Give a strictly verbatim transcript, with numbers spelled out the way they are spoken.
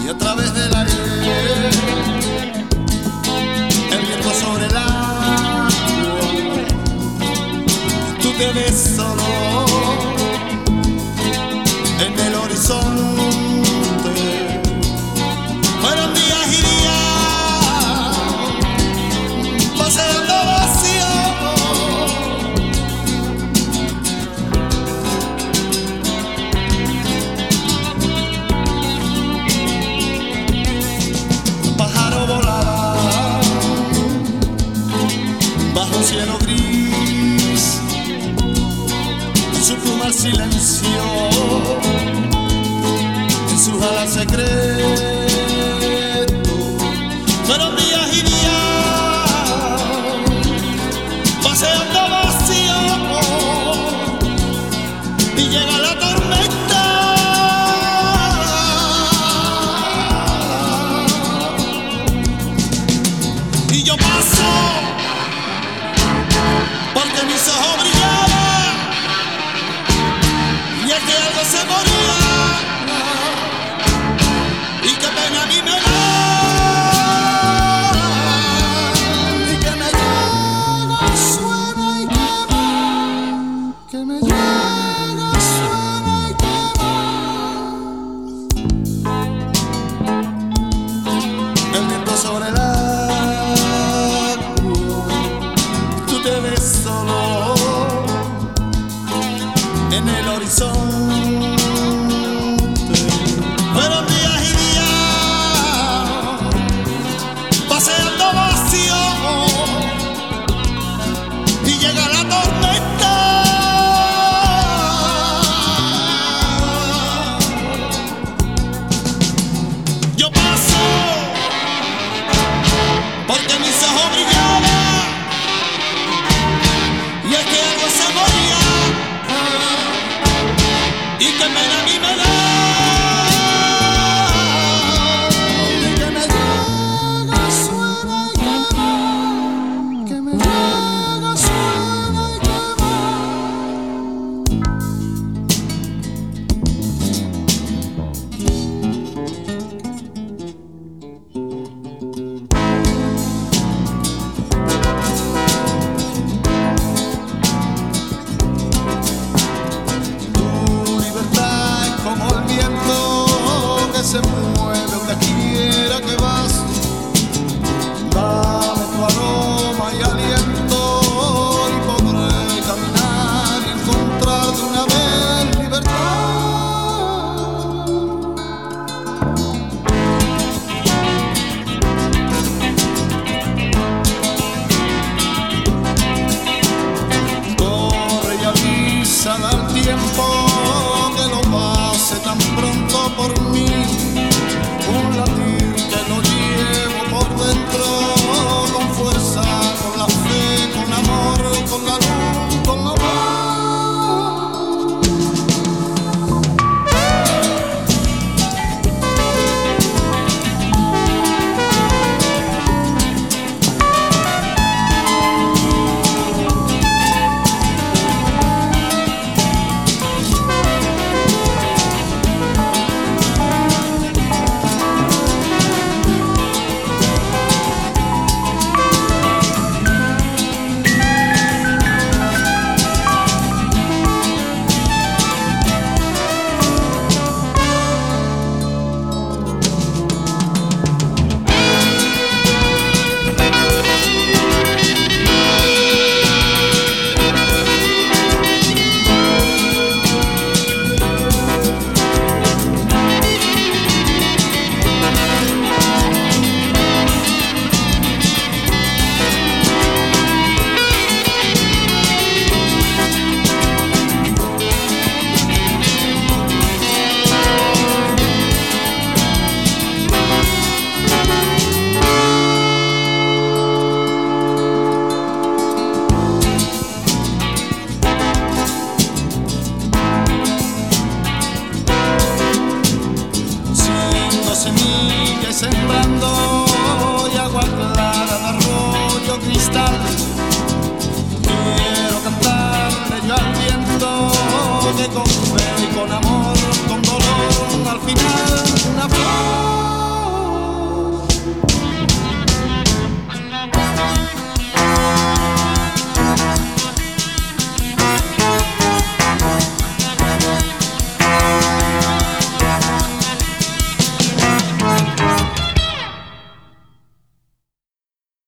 y a través del aire el viento sobre el agua. Tú te ves solo en el horizonte. Fueron días y días paseando vacío. Un pájaro volaba bajo un cielo gris, en su pluma el silencio, en sus alas secreto. Fueron días y días paseando vacío, y llega la tormenta y yo paso porque mis ojos brillaban, y es que algo se moría, y qué pena a mí me da, y que me llega, suena y quema, que me llega, suena y quema. El viento sobre el agua, tú te ves solo en el horizonte. Fueron días y días paseando vacío, y llega la tormenta yo paso porque mis ojos brillaban, y es que algo se moría, y que pena a mí me da, y que me llega, suena y quema, que me llega, suena y quema. Tu libertad es como el viento que se mueve donde quiera que vas. Dame tu aroma y aliento, y podré caminar y encontrar de una vez libertad. Corre y avisa al tiempo que lo pase tan pronto por mí. Un latir que lo llevo por dentro, con fuerza, con la fe, con amor, con la luz, con la paz. Semilla y sembrando, y agua clara de arroyo cristal. Quiero cantarle yo al viento que con fe